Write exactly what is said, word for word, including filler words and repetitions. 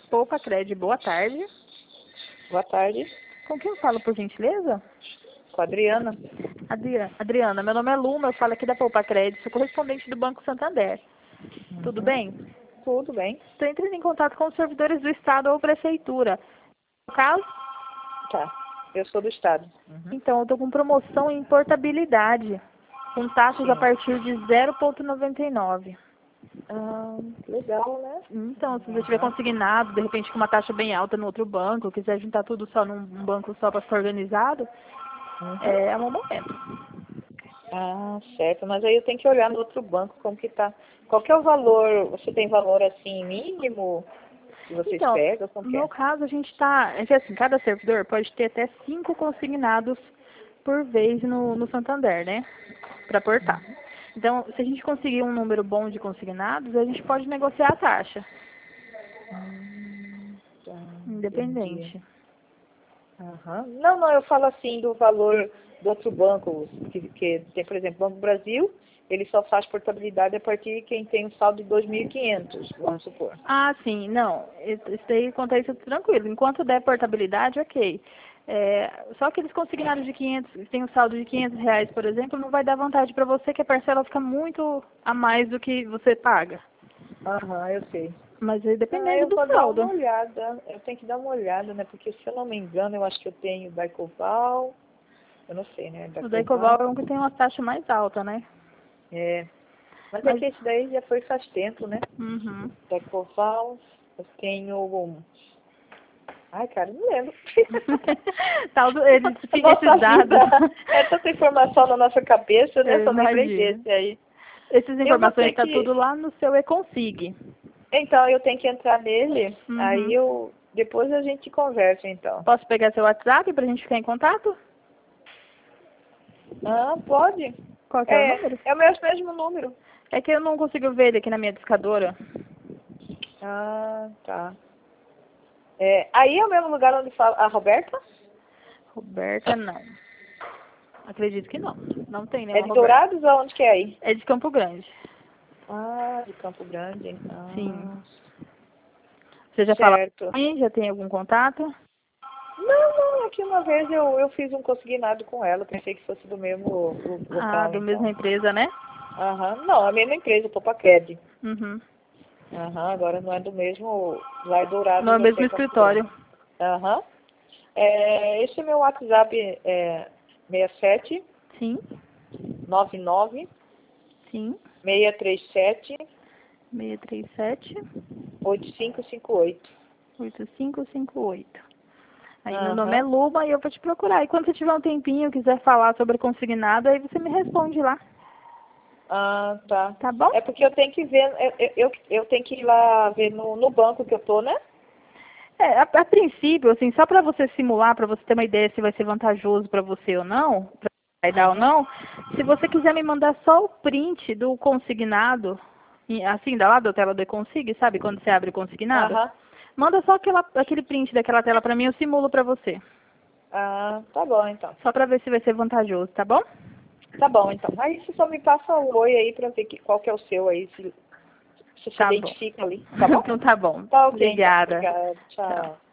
Poupa Cred, boa tarde. Boa tarde. Com quem eu falo, por gentileza? Com a Adriana. Adriana, Adriana, meu nome é Luma, eu falo aqui da Poupa Cred, sou correspondente do Banco Santander. Uhum. Tudo bem? Tudo bem. Estou entrando em contato com os servidores do Estado ou Prefeitura. No caso? Tá. Eu sou do Estado. Uhum. Então, eu estou com promoção em portabilidade, com taxas Sim. a partir de zero vírgula noventa e nove. Ah, legal, né? Então, se você tiver consignado, de repente com uma taxa bem alta no outro banco, quiser juntar tudo só num um banco só para ficar organizado, Uhum. é, é um momento. Ah, certo. Mas aí eu tenho que olhar no outro banco como que tá. Qual que é o valor? Você tem valor assim mínimo que vocês Então, pegam? Como no que meu é? caso, a gente está... É que assim, cada servidor pode ter até cinco consignados por vez no, no Santander, né? Para aportar. Então, se a gente conseguir um número bom de consignados, a gente pode negociar a taxa. Hum, tá, entendi. Independente. Aham. Não, não, eu falo assim do valor do outro banco, que, que tem, por exemplo, o Banco do Brasil, ele só faz portabilidade a partir de quem tem um saldo de dois mil e quinhentos, vamos supor. Ah, sim, não. Isso aí, quanto a isso, tranquilo. Enquanto der portabilidade, ok. É, só aqueles consignados de quinhentos, que tem um saldo de quinhentos reais, por exemplo, não vai dar vantagem para você, que a parcela fica muito a mais do que você paga. Aham, eu sei. Mas aí Ah, dependendo eu do vou dar uma saldo. olhada, eu tenho que dar uma olhada, né, porque se eu não me engano, eu acho que eu tenho Daicoval, eu não sei, né, O da Ecoval Daicoval, é um que tem uma taxa mais alta, né? é, mas é Mas, que esse daí já foi faz tempo, né, uhum. Daicoval, eu tenho, um- ai, cara, não lembro. Tal, eles, Nossa esses vida dados, é tanta informação na nossa cabeça, né? eu Só lembrei imagino. desse aí. Essas Eu vou informações ter tá que. tudo lá no seu E-Consig. Então, eu tenho que entrar nele. Aí Uhum. eu. Depois a gente conversa, então. Posso pegar seu WhatsApp pra gente ficar em contato? Ah, pode? Qual que é o É, número? é o meu mesmo número. É que eu não consigo ver ele aqui na minha discadora. Ah, tá. É, aí é o mesmo lugar onde fala a Roberta? Roberta, não. Acredito que não. Não tem É nenhuma de Roberta. Dourados ou onde que é aí? É de Campo Grande. Ah, de Campo Grande. Sim. Ah, Você já falou certo. com mim? Já tem algum contato? Não, não, é que uma vez eu, eu fiz um consignado com ela, pensei que fosse do mesmo lo- Ah, local, do então. mesma empresa, né? Aham, não, a mesma empresa, Popacred. Uhum. Aham, agora não é do mesmo, lá é No Dourados, aqui mesmo é Campo Grande. escritório. Aham. É, esse é meu WhatsApp, é seis sete Sim, nove nove sim. seis três sete seis três sete, oito cinco cinco oito. oito cinco cinco oito. Aí meu nome é Aham. Luba e eu vou te procurar. E quando você tiver um tempinho, quiser falar sobre consignado, aí você me responde lá. Ah, tá. Tá bom? É porque eu tenho que ver, eu, eu, eu tenho que ir lá ver no, no banco que eu tô, né? É, a, a princípio, assim, só para você simular, para você ter uma ideia se vai ser vantajoso para você ou não, pra vai dar ou Uhum. não, se você quiser me mandar só o print do consignado, e, assim, da lá da tela do Consig, sabe, quando você abre o consignado? Aham. Manda só aquela, aquele print daquela tela para mim, eu simulo para você. Ah, tá bom, então. Só para ver se vai ser vantajoso, tá bom? Tá bom, então. Aí você só me passa o oi aí pra ver que, qual que é o seu aí, se, se você Tá bom. identifica ali, tá bom? Então tá bom. Tá ok, então. Obrigada. Obrigada. Tchau. Tchau.